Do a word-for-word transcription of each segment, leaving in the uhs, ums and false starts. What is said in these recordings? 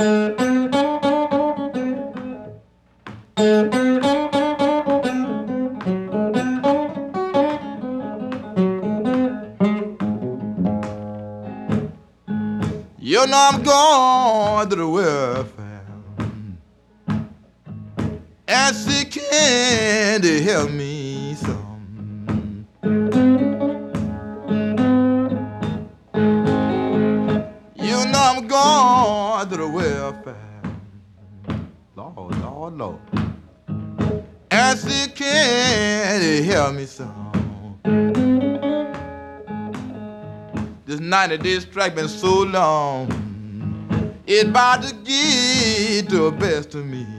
You know I'm going to the welfare and she can to help me some. You know I'm going to the welfare, Lord, Lord, Lord, and she can to help me some. This ninety day strike been so long, it about to get the best of me.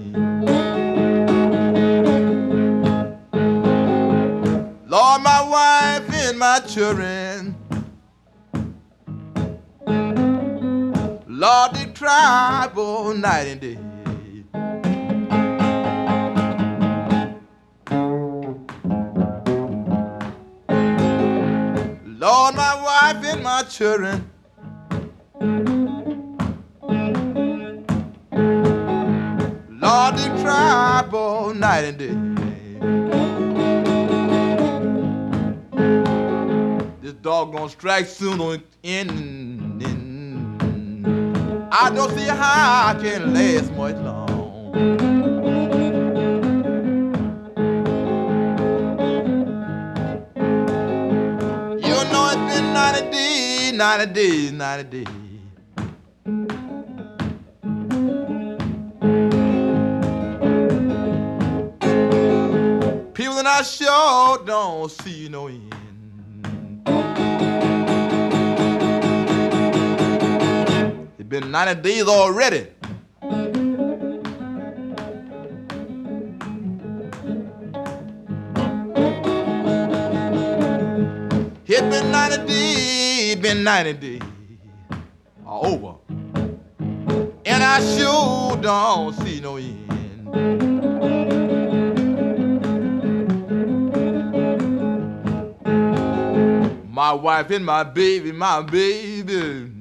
Lord, my wife and my children, Lord, they try both night and day. Lord, my wife and my children, Lord, they try both night and day. This doggone strike soon on end. I don't see how I can last much long. ninety days, ninety days, ninety days. People that I sure don't see no end. It's been ninety days already. It's been ninety days, been ninety days all over, and I sure don't see no end. My wife and my baby, my baby,